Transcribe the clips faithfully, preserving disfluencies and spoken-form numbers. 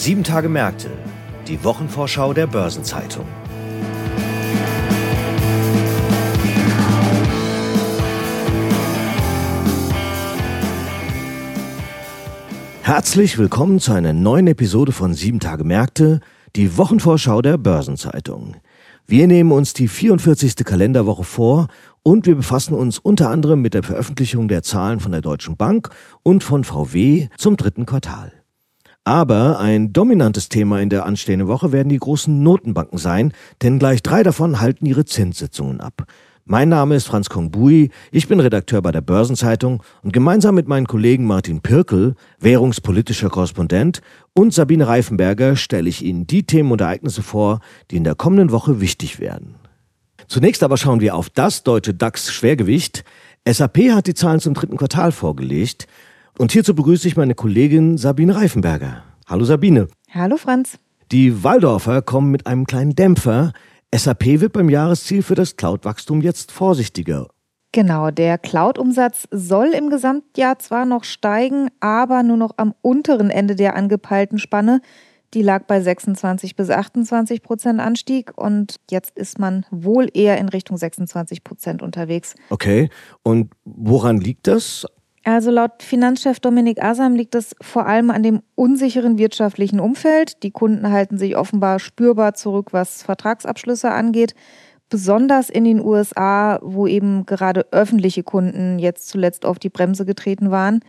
Sieben Tage Märkte, die Wochenvorschau der Börsenzeitung. Herzlich willkommen zu einer neuen Episode von Sieben Tage Märkte, die Wochenvorschau der Börsenzeitung. Wir nehmen uns die vierundvierzigste Kalenderwoche vor und wir befassen uns unter anderem mit der Veröffentlichung der Zahlen von der Deutschen Bank und von V W zum dritten Quartal. Aber ein dominantes Thema in der anstehenden Woche werden die großen Notenbanken sein, denn gleich drei davon halten ihre Zinssitzungen ab. Mein Name ist Franz Kongbui, ich bin Redakteur bei der Börsenzeitung und gemeinsam mit meinen Kollegen Martin Pirkel, währungspolitischer Korrespondent, und Sabine Reifenberger stelle ich Ihnen die Themen und Ereignisse vor, die in der kommenden Woche wichtig werden. Zunächst aber schauen wir auf das deutsche DAX-Schwergewicht. S A P hat die Zahlen zum dritten Quartal vorgelegt. Und hierzu begrüße ich meine Kollegin Sabine Reifenberger. Hallo Sabine. Hallo Franz. Die Walldorfer kommen mit einem kleinen Dämpfer. S A P wird beim Jahresziel für das Cloud-Wachstum jetzt vorsichtiger. Genau, der Cloud-Umsatz soll im Gesamtjahr zwar noch steigen, aber nur noch am unteren Ende der angepeilten Spanne. Die lag bei sechsundzwanzig bis achtundzwanzig Prozent Anstieg und jetzt ist man wohl eher in Richtung sechsundzwanzig Prozent unterwegs. Okay, und woran liegt das? Also laut Finanzchef Dominik Asam liegt es vor allem an dem unsicheren wirtschaftlichen Umfeld. Die Kunden halten sich offenbar spürbar zurück, was Vertragsabschlüsse angeht. Besonders in den U S A, wo eben gerade öffentliche Kunden jetzt zuletzt auf die Bremse getreten waren.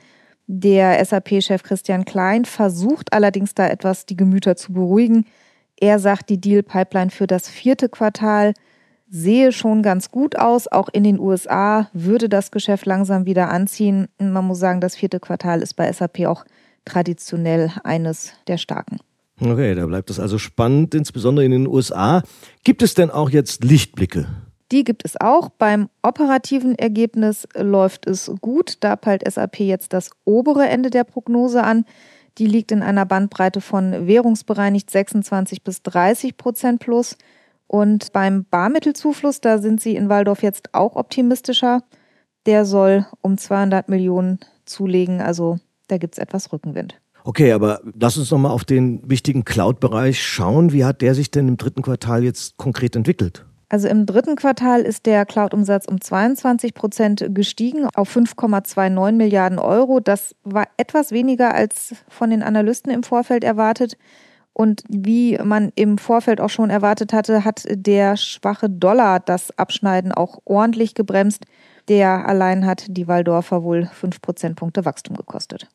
Der S A P-Chef Christian Klein versucht allerdings da etwas die Gemüter zu beruhigen. Er sagt, die Deal-Pipeline für das vierte Quartal sehe schon ganz gut aus. Auch in den U S A würde das Geschäft langsam wieder anziehen. Man muss sagen, das vierte Quartal ist bei S A P auch traditionell eines der starken. Okay, da bleibt es also spannend, insbesondere in den U S A. Gibt es denn auch jetzt Lichtblicke? Die gibt es auch. Beim operativen Ergebnis läuft es gut. Da peilt S A P jetzt das obere Ende der Prognose an. Die liegt in einer Bandbreite von währungsbereinigt sechsundzwanzig bis dreißig Prozent plus. Und beim Barmittelzufluss, da sind sie in Walldorf jetzt auch optimistischer. Der soll um zweihundert Millionen zulegen, also da gibt es etwas Rückenwind. Okay, aber lass uns nochmal auf den wichtigen Cloud-Bereich schauen. Wie hat der sich denn im dritten Quartal jetzt konkret entwickelt? Also im dritten Quartal ist der Cloud-Umsatz um zweiundzwanzig Prozent gestiegen auf fünf Komma neunundzwanzig Milliarden Euro. Das war etwas weniger als von den Analysten im Vorfeld erwartet. Und wie man im Vorfeld auch schon erwartet hatte, hat der schwache Dollar das Abschneiden auch ordentlich gebremst. Der allein hat die Walldorfer wohl fünf Prozentpunkte Wachstum gekostet.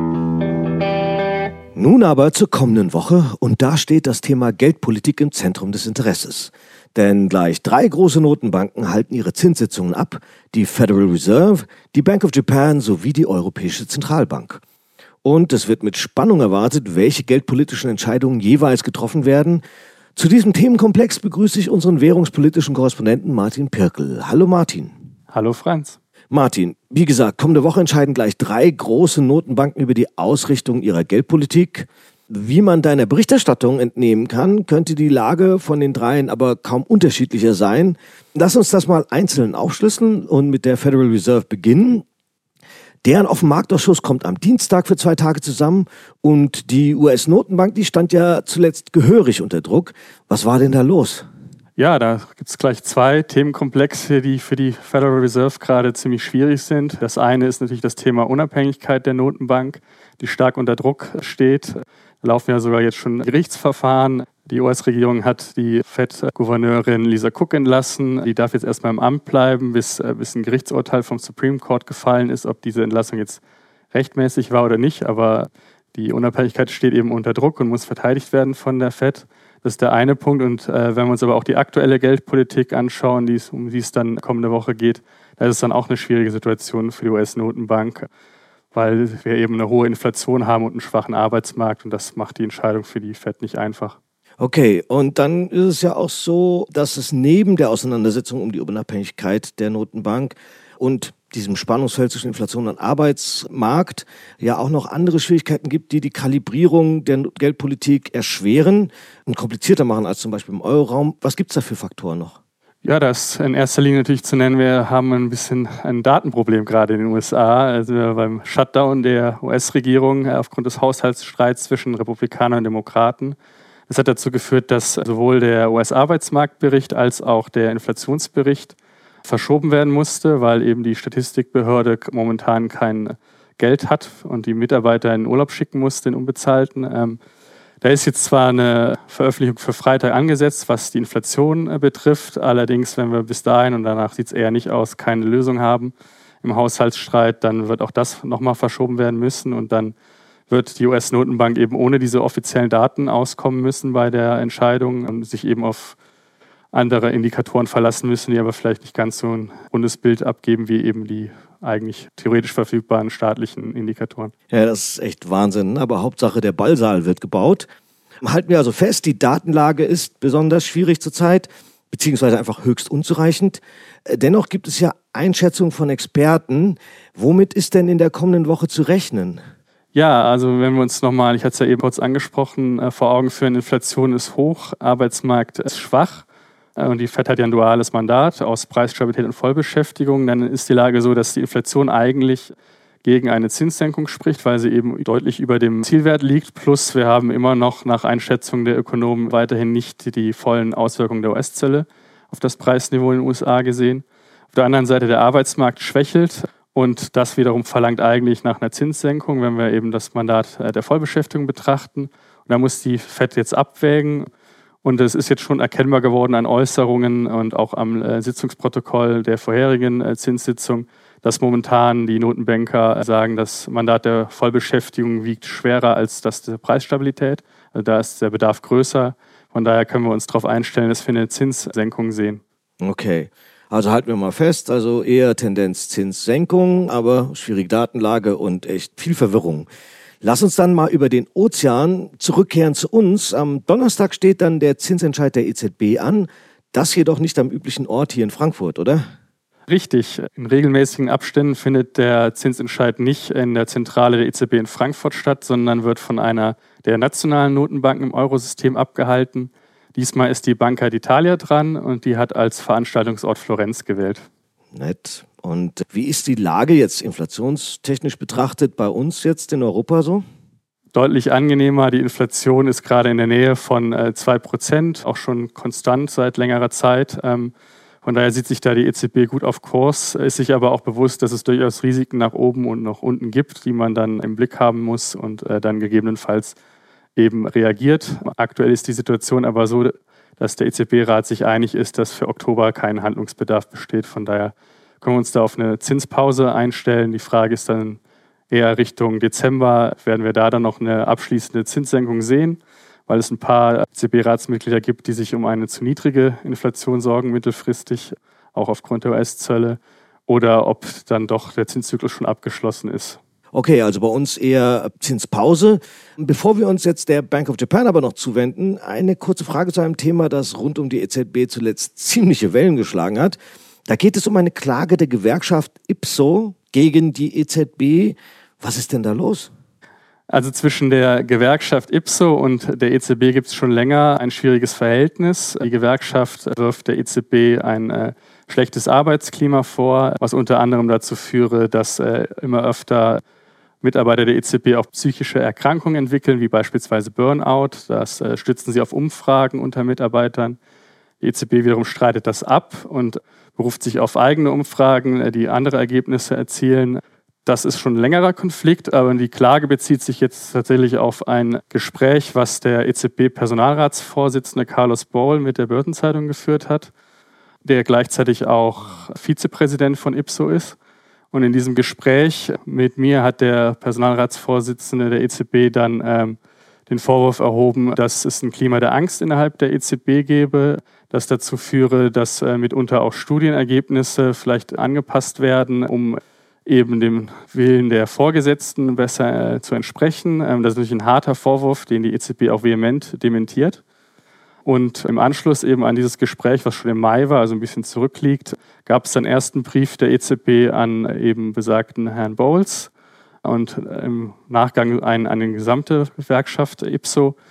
Nun aber zur kommenden Woche und da steht das Thema Geldpolitik im Zentrum des Interesses. Denn gleich drei große Notenbanken halten ihre Zinssitzungen ab, die Federal Reserve, die Bank of Japan sowie die Europäische Zentralbank. Und es wird mit Spannung erwartet, welche geldpolitischen Entscheidungen jeweils getroffen werden. Zu diesem Themenkomplex begrüße ich unseren währungspolitischen Korrespondenten Martin Pirkel. Hallo Martin. Hallo Franz. Martin, wie gesagt, kommende Woche entscheiden gleich drei große Notenbanken über die Ausrichtung ihrer Geldpolitik. Wie man deiner Berichterstattung entnehmen kann, könnte die Lage von den dreien aber kaum unterschiedlicher sein. Lass uns das mal einzeln aufschlüsseln und mit der Federal Reserve beginnen. Deren Offenmarktausschuss kommt am Dienstag für zwei Tage zusammen und die U S-Notenbank, die stand ja zuletzt gehörig unter Druck. Was war denn da los? Ja, da gibt es gleich zwei Themenkomplexe, die für die Federal Reserve gerade ziemlich schwierig sind. Das eine ist natürlich das Thema Unabhängigkeit der Notenbank, die stark unter Druck steht. Da laufen ja sogar jetzt schon Gerichtsverfahren. Die U S-Regierung hat die Fed-Gouverneurin Lisa Cook entlassen. Die darf jetzt erstmal im Amt bleiben, bis, bis ein Gerichtsurteil vom Supreme Court gefallen ist, ob diese Entlassung jetzt rechtmäßig war oder nicht. Aber die Unabhängigkeit steht eben unter Druck und muss verteidigt werden von der Fed. Das ist der eine Punkt. Und äh, wenn wir uns aber auch die aktuelle Geldpolitik anschauen, die's, um die es dann kommende Woche geht, da ist es dann auch eine schwierige Situation für die U S-Notenbank, weil wir eben eine hohe Inflation haben und einen schwachen Arbeitsmarkt. Und das macht die Entscheidung für die Fed nicht einfach. Okay, und dann ist es ja auch so, dass es neben der Auseinandersetzung um die Unabhängigkeit der Notenbank und diesem Spannungsfeld zwischen Inflation und Arbeitsmarkt ja auch noch andere Schwierigkeiten gibt, die die Kalibrierung der Geldpolitik erschweren und komplizierter machen als zum Beispiel im Euroraum. Was gibt es da für Faktoren noch? Ja, das in erster Linie natürlich zu nennen, wir haben ein bisschen ein Datenproblem gerade in den U S A. Also beim Shutdown der U S-Regierung aufgrund des Haushaltsstreits zwischen Republikanern und Demokraten. Das hat dazu geführt, dass sowohl der U S-Arbeitsmarktbericht als auch der Inflationsbericht verschoben werden musste, weil eben die Statistikbehörde momentan kein Geld hat und die Mitarbeiter in Urlaub schicken musste, den unbezahlten. Ähm, Da ist jetzt zwar eine Veröffentlichung für Freitag angesetzt, was die Inflation äh, betrifft. Allerdings, wenn wir bis dahin, und danach sieht es eher nicht aus, keine Lösung haben im Haushaltsstreit, dann wird auch das nochmal verschoben werden müssen. Und dann wird die U S-Notenbank eben ohne diese offiziellen Daten auskommen müssen bei der Entscheidung und sich eben auf andere Indikatoren verlassen müssen, die aber vielleicht nicht ganz so ein rundes Bild abgeben wie eben die eigentlich theoretisch verfügbaren staatlichen Indikatoren. Ja, das ist echt Wahnsinn. Aber Hauptsache, der Ballsaal wird gebaut. Halten wir also fest, die Datenlage ist besonders schwierig zurzeit, beziehungsweise einfach höchst unzureichend. Dennoch gibt es ja Einschätzungen von Experten. Womit ist denn in der kommenden Woche zu rechnen? Ja, also wenn wir uns nochmal, ich hatte es ja eben kurz angesprochen, vor Augen führen, Inflation ist hoch, Arbeitsmarkt ist schwach. Und die Fed hat ja ein duales Mandat aus Preisstabilität und Vollbeschäftigung. Dann ist die Lage so, dass die Inflation eigentlich gegen eine Zinssenkung spricht, weil sie eben deutlich über dem Zielwert liegt. Plus wir haben immer noch nach Einschätzung der Ökonomen weiterhin nicht die vollen Auswirkungen der U S-Zölle auf das Preisniveau in den U S A gesehen. Auf der anderen Seite der Arbeitsmarkt schwächelt und das wiederum verlangt eigentlich nach einer Zinssenkung, wenn wir eben das Mandat der Vollbeschäftigung betrachten. Und da muss die Fed jetzt abwägen. Und es ist jetzt schon erkennbar geworden an Äußerungen und auch am äh, Sitzungsprotokoll der vorherigen äh, Zinssitzung, dass momentan die Notenbanker sagen, das Mandat der Vollbeschäftigung wiegt schwerer als das der Preisstabilität. Also da ist der Bedarf größer. Von daher können wir uns darauf einstellen, dass wir eine Zinssenkung sehen. Okay, also halten wir mal fest, also eher Tendenz Zinssenkung, aber schwierige Datenlage und echt viel Verwirrung. Lass uns dann mal über den Ozean zurückkehren zu uns. Am Donnerstag steht dann der Zinsentscheid der E Z B an. Das jedoch nicht am üblichen Ort hier in Frankfurt, oder? Richtig. In regelmäßigen Abständen findet der Zinsentscheid nicht in der Zentrale der E Z B in Frankfurt statt, sondern wird von einer der nationalen Notenbanken im Eurosystem abgehalten. Diesmal ist die Banca d'Italia dran und die hat als Veranstaltungsort Florenz gewählt. Nett. Und wie ist die Lage jetzt inflationstechnisch betrachtet bei uns jetzt in Europa so? Deutlich angenehmer. Die Inflation ist gerade in der Nähe von äh, zwei Prozent, auch schon konstant seit längerer Zeit. Ähm, von daher sieht sich da die E Z B gut auf Kurs, ist sich aber auch bewusst, dass es durchaus Risiken nach oben und nach unten gibt, die man dann im Blick haben muss und äh, dann gegebenenfalls eben reagiert. Aktuell ist die Situation aber so, dass der E Z B-Rat sich einig ist, dass für Oktober kein Handlungsbedarf besteht. Von daher können wir uns da auf eine Zinspause einstellen. Die Frage ist dann eher Richtung Dezember, werden wir da dann noch eine abschließende Zinssenkung sehen, weil es ein paar E Z B-Ratsmitglieder gibt, die sich um eine zu niedrige Inflation sorgen, mittelfristig, auch aufgrund der U S-Zölle, oder ob dann doch der Zinszyklus schon abgeschlossen ist. Okay, also bei uns eher Zinspause. Bevor wir uns jetzt der Bank of Japan aber noch zuwenden, eine kurze Frage zu einem Thema, das rund um die E Z B zuletzt ziemliche Wellen geschlagen hat. Da geht es um eine Klage der Gewerkschaft I P S O gegen die E Z B. Was ist denn da los? Also zwischen der Gewerkschaft I P S O und der E Z B gibt es schon länger ein schwieriges Verhältnis. Die Gewerkschaft wirft der E Z B ein äh, schlechtes Arbeitsklima vor, was unter anderem dazu führe, dass äh, immer öfter Mitarbeiter der E Z B auch psychische Erkrankungen entwickeln, wie beispielsweise Burnout. Das äh, stützen sie auf Umfragen unter Mitarbeitern. Die E Z B wiederum streitet das ab und beruft sich auf eigene Umfragen, die andere Ergebnisse erzielen. Das ist schon ein längerer Konflikt, aber die Klage bezieht sich jetzt tatsächlich auf ein Gespräch, was der E Z B-Personalratsvorsitzende Carlos Bohl mit der Börsenzeitung geführt hat, der gleichzeitig auch Vizepräsident von I P S O ist. Und in diesem Gespräch mit mir hat der Personalratsvorsitzende der E Z B dann ähm, den Vorwurf erhoben, dass es ein Klima der Angst innerhalb der E Z B gebe, das dazu führe, dass äh, mitunter auch Studienergebnisse vielleicht angepasst werden, um eben dem Willen der Vorgesetzten besser äh, zu entsprechen. Ähm, das ist natürlich ein harter Vorwurf, den die E Z B auch vehement dementiert. Und im Anschluss eben an dieses Gespräch, was schon im Mai war, also ein bisschen zurückliegt, gab es dann ersten Brief der E Z B an eben besagten Herrn Bowles und im Nachgang einen an die gesamte Gewerkschaft I P S O.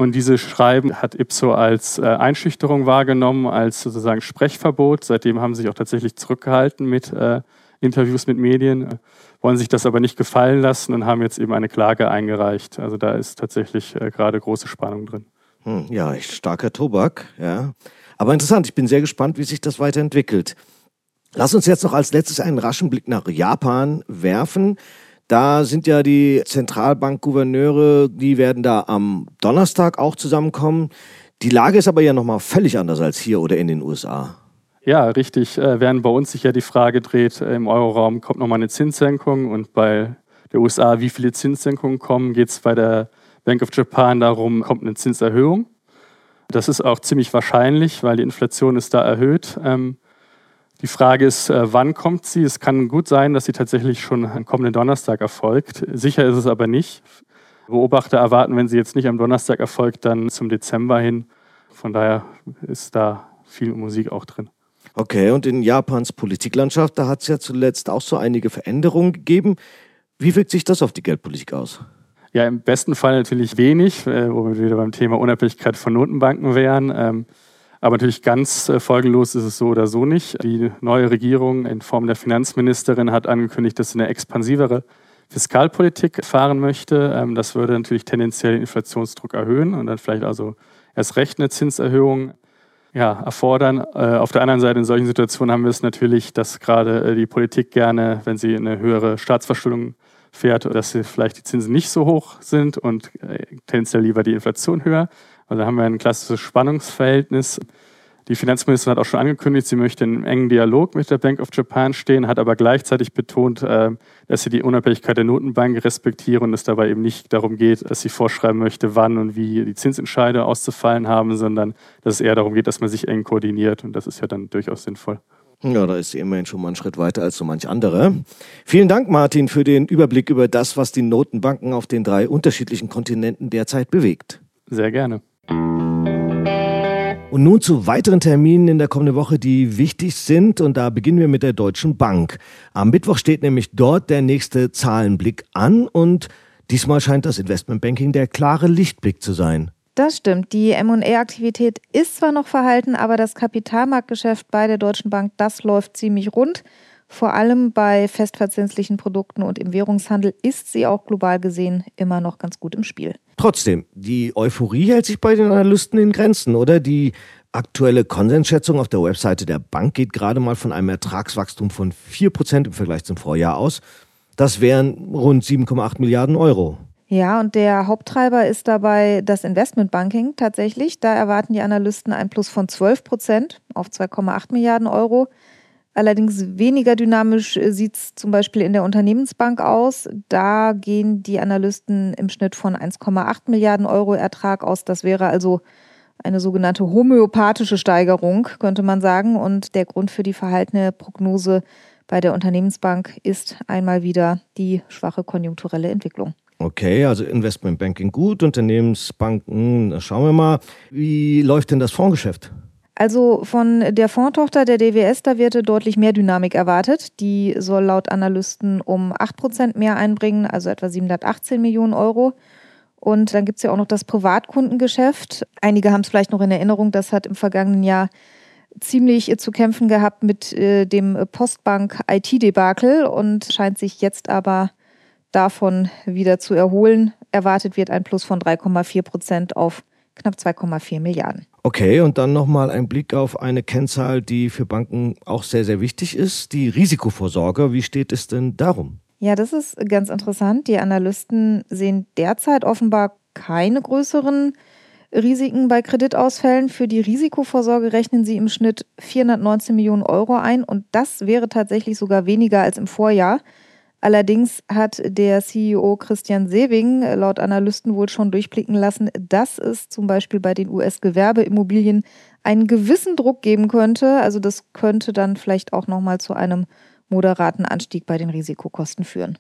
Und diese Schreiben hat Ipsos als äh, Einschüchterung wahrgenommen, als sozusagen Sprechverbot. Seitdem haben sie sich auch tatsächlich zurückgehalten mit äh, Interviews mit Medien, äh, wollen sich das aber nicht gefallen lassen und haben jetzt eben eine Klage eingereicht. Also da ist tatsächlich äh, gerade große Spannung drin. Hm, ja, echt starker Tobak, ja. Aber interessant, ich bin sehr gespannt, wie sich das weiterentwickelt. Lass uns jetzt noch als letztes einen raschen Blick nach Japan werfen. Da sind ja die Zentralbankgouverneure, die werden da am Donnerstag auch zusammenkommen. Die Lage ist aber ja nochmal völlig anders als hier oder in den U S A. Ja, richtig. Äh, während bei uns sich ja die Frage dreht, äh, im Euroraum kommt nochmal eine Zinssenkung und bei der U S A, wie viele Zinssenkungen kommen, geht es bei der Bank of Japan darum, kommt eine Zinserhöhung. Das ist auch ziemlich wahrscheinlich, weil die Inflation ist da erhöht. Ähm, Die Frage ist, wann kommt sie? Es kann gut sein, dass sie tatsächlich schon am kommenden Donnerstag erfolgt. Sicher ist es aber nicht. Beobachter erwarten, wenn sie jetzt nicht am Donnerstag erfolgt, dann zum Dezember hin. Von daher ist da viel Musik auch drin. Okay, und in Japans Politiklandschaft, da hat es ja zuletzt auch so einige Veränderungen gegeben. Wie wirkt sich das auf die Geldpolitik aus? Ja, im besten Fall natürlich wenig, wo wir wieder beim Thema Unabhängigkeit von Notenbanken wären. Aber natürlich ganz äh, folgenlos ist es so oder so nicht. Die neue Regierung in Form der Finanzministerin hat angekündigt, dass sie eine expansivere Fiskalpolitik fahren möchte. Ähm, das würde natürlich tendenziell den Inflationsdruck erhöhen und dann vielleicht also erst recht eine Zinserhöhung ja, erfordern. Äh, auf der anderen Seite in solchen Situationen haben wir es natürlich, dass gerade äh, die Politik gerne, wenn sie eine höhere Staatsverschuldung fährt, dass sie vielleicht die Zinsen nicht so hoch sind und äh, tendenziell lieber die Inflation höher. Also da haben wir ein klassisches Spannungsverhältnis. Die Finanzministerin hat auch schon angekündigt, sie möchte in einem engen Dialog mit der Bank of Japan stehen, hat aber gleichzeitig betont, dass sie die Unabhängigkeit der Notenbank respektiert und es dabei eben nicht darum geht, dass sie vorschreiben möchte, wann und wie die Zinsentscheide auszufallen haben, sondern dass es eher darum geht, dass man sich eng koordiniert und das ist ja dann durchaus sinnvoll. Ja, da ist sie immerhin schon mal einen Schritt weiter als so manch andere. Vielen Dank, Martin, für den Überblick über das, was die Notenbanken auf den drei unterschiedlichen Kontinenten derzeit bewegt. Sehr gerne. Und nun zu weiteren Terminen in der kommenden Woche, die wichtig sind. Und da beginnen wir mit der Deutschen Bank. Am Mittwoch steht nämlich dort der nächste Zahlenblick an. Und diesmal scheint das Investmentbanking der klare Lichtblick zu sein. Das stimmt. Die M und A-Aktivität ist zwar noch verhalten, aber das Kapitalmarktgeschäft bei der Deutschen Bank, das läuft ziemlich rund. Vor allem bei festverzinslichen Produkten und im Währungshandel ist sie auch global gesehen immer noch ganz gut im Spiel. Trotzdem, die Euphorie hält sich bei den Analysten in Grenzen, oder? Die aktuelle Konsensschätzung auf der Webseite der Bank geht gerade mal von einem Ertragswachstum von vier Prozent im Vergleich zum Vorjahr aus. Das wären rund sieben Komma acht Milliarden Euro. Ja, und der Haupttreiber ist dabei das Investmentbanking tatsächlich. Da erwarten die Analysten ein Plus von zwölf Prozent auf zwei Komma acht Milliarden Euro. Allerdings weniger dynamisch sieht es zum Beispiel in der Unternehmensbank aus. Da gehen die Analysten im Schnitt von eins Komma acht Milliarden Euro Ertrag aus. Das wäre also eine sogenannte homöopathische Steigerung, könnte man sagen. Und der Grund für die verhaltene Prognose bei der Unternehmensbank ist einmal wieder die schwache konjunkturelle Entwicklung. Okay, also Investmentbanking gut, Unternehmensbanken, schauen wir mal. Wie läuft denn das Fondsgeschäft? Also von der Fondstochter der D W S, da wird deutlich mehr Dynamik erwartet. Die soll laut Analysten um acht Prozent mehr einbringen, also etwa siebenhundertachtzehn Millionen Euro. Und dann gibt es ja auch noch das Privatkundengeschäft. Einige haben es vielleicht noch in Erinnerung, das hat im vergangenen Jahr ziemlich zu kämpfen gehabt mit äh, dem Postbank-I T-Debakel und scheint sich jetzt aber davon wieder zu erholen. Erwartet wird ein Plus von drei Komma vier Prozent auf knapp zwei Komma vier Milliarden. Okay, und dann nochmal ein Blick auf eine Kennzahl, die für Banken auch sehr, sehr wichtig ist, die Risikovorsorge. Wie steht es denn darum? Ja, das ist ganz interessant. Die Analysten sehen derzeit offenbar keine größeren Risiken bei Kreditausfällen. Für die Risikovorsorge rechnen sie im Schnitt vierhundertneunzehn Millionen Euro ein und das wäre tatsächlich sogar weniger als im Vorjahr. Allerdings hat der C E O Christian Sewing laut Analysten wohl schon durchblicken lassen, dass es zum Beispiel bei den U S-Gewerbeimmobilien einen gewissen Druck geben könnte. Also das könnte dann vielleicht auch nochmal zu einem moderaten Anstieg bei den Risikokosten führen.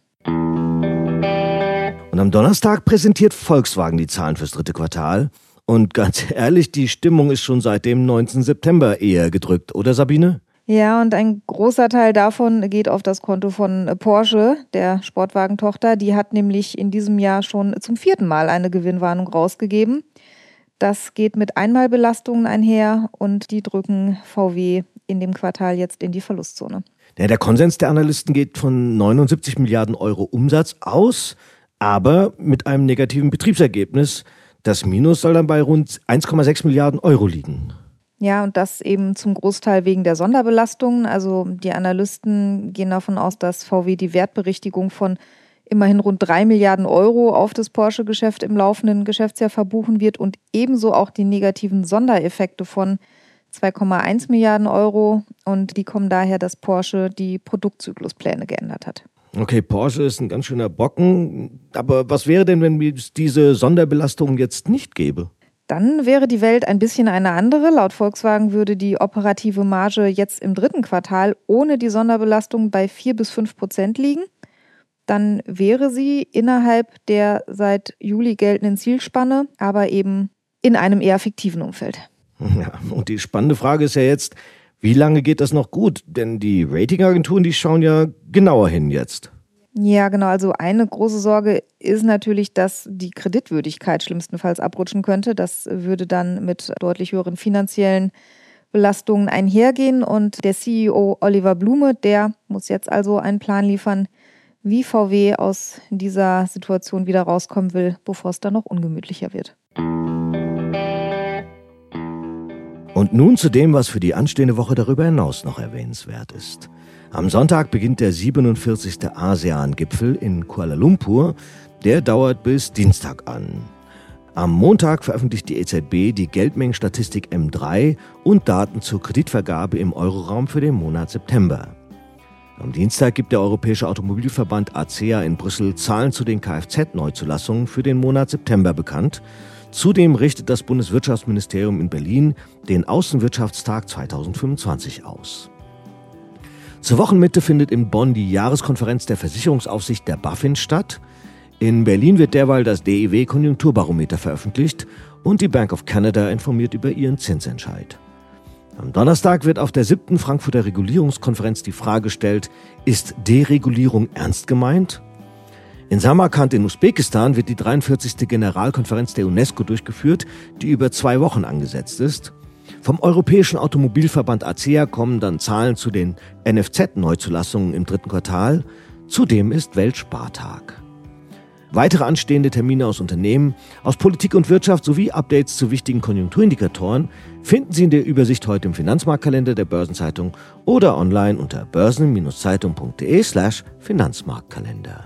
Und am Donnerstag präsentiert Volkswagen die Zahlen fürs dritte Quartal. Und ganz ehrlich, die Stimmung ist schon seit dem neunzehnten September eher gedrückt, oder Sabine? Ja, und ein großer Teil davon geht auf das Konto von Porsche, der Sportwagentochter. Die hat nämlich in diesem Jahr schon zum vierten Mal eine Gewinnwarnung rausgegeben. Das geht mit Einmalbelastungen einher und die drücken V W in dem Quartal jetzt in die Verlustzone. Ja, der Konsens der Analysten geht von neunundsiebzig Milliarden Euro Umsatz aus, aber mit einem negativen Betriebsergebnis. Das Minus soll dann bei rund eins Komma sechs Milliarden Euro liegen. Ja, und das eben zum Großteil wegen der Sonderbelastungen. Also die Analysten gehen davon aus, dass V W die Wertberichtigung von immerhin rund drei Milliarden Euro auf das Porsche-Geschäft im laufenden Geschäftsjahr verbuchen wird und ebenso auch die negativen Sondereffekte von zwei Komma eins Milliarden Euro. Und die kommen daher, dass Porsche die Produktzykluspläne geändert hat. Okay, Porsche ist ein ganz schöner Brocken. Aber was wäre denn, wenn es diese Sonderbelastung jetzt nicht gäbe? Dann wäre die Welt ein bisschen eine andere. Laut Volkswagen würde die operative Marge jetzt im dritten Quartal ohne die Sonderbelastung bei vier bis fünf Prozent liegen. Dann wäre sie innerhalb der seit Juli geltenden Zielspanne, aber eben in einem eher fiktiven Umfeld. Ja, und die spannende Frage ist ja jetzt, wie lange geht das noch gut? Denn die Ratingagenturen, die schauen ja genauer hin jetzt. Ja, genau. Also eine große Sorge ist natürlich, dass die Kreditwürdigkeit schlimmstenfalls abrutschen könnte. Das würde dann mit deutlich höheren finanziellen Belastungen einhergehen. Und der C E O Oliver Blume, der muss jetzt also einen Plan liefern, wie V W aus dieser Situation wieder rauskommen will, bevor es dann noch ungemütlicher wird. Und nun zu dem, was für die anstehende Woche darüber hinaus noch erwähnenswert ist. Am Sonntag beginnt der siebenundvierzigste ASEAN-Gipfel in Kuala Lumpur. Der dauert bis Dienstag an. Am Montag veröffentlicht die E Z B die Geldmengenstatistik M drei und Daten zur Kreditvergabe im Euroraum für den Monat September. Am Dienstag gibt der Europäische Automobilverband A C E A in Brüssel Zahlen zu den Kfz-Neuzulassungen für den Monat September bekannt. Zudem richtet das Bundeswirtschaftsministerium in Berlin den Außenwirtschaftstag zweitausendfünfundzwanzig aus. Zur Wochenmitte findet in Bonn die Jahreskonferenz der Versicherungsaufsicht der BaFin statt. In Berlin wird derweil das D I W-Konjunkturbarometer veröffentlicht und die Bank of Canada informiert über ihren Zinsentscheid. Am Donnerstag wird auf der siebten Frankfurter Regulierungskonferenz die Frage gestellt, ist Deregulierung ernst gemeint? In Samarkand in Usbekistan wird die dreiundvierzigste Generalkonferenz der UNESCO durchgeführt, die über zwei Wochen angesetzt ist. Vom Europäischen Automobilverband A C E A kommen dann Zahlen zu den N F Z-Neuzulassungen im dritten Quartal. Zudem ist Weltspartag. Weitere anstehende Termine aus Unternehmen, aus Politik und Wirtschaft sowie Updates zu wichtigen Konjunkturindikatoren finden Sie in der Übersicht heute im Finanzmarktkalender der Börsenzeitung oder online unter börsen-zeitung.de slash Finanzmarktkalender.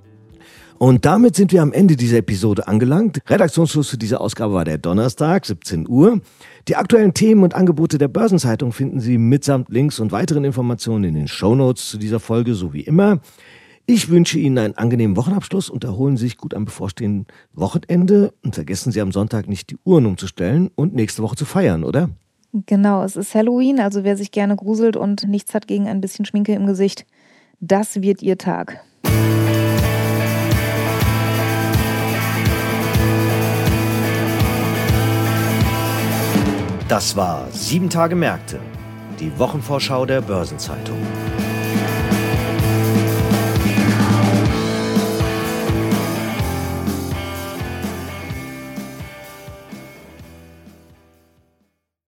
Und damit sind wir am Ende dieser Episode angelangt. Redaktionsschluss für diese Ausgabe war der Donnerstag, siebzehn Uhr. Die aktuellen Themen und Angebote der Börsenzeitung finden Sie mitsamt Links und weiteren Informationen in den Shownotes zu dieser Folge, so wie immer. Ich wünsche Ihnen einen angenehmen Wochenabschluss und erholen Sie sich gut am bevorstehenden Wochenende. Und vergessen Sie am Sonntag nicht die Uhren umzustellen und nächste Woche zu feiern, oder? Genau, es ist Halloween, also wer sich gerne gruselt und nichts hat gegen ein bisschen Schminke im Gesicht, das wird Ihr Tag. Das war sieben Tage Märkte, die Wochenvorschau der Börsenzeitung.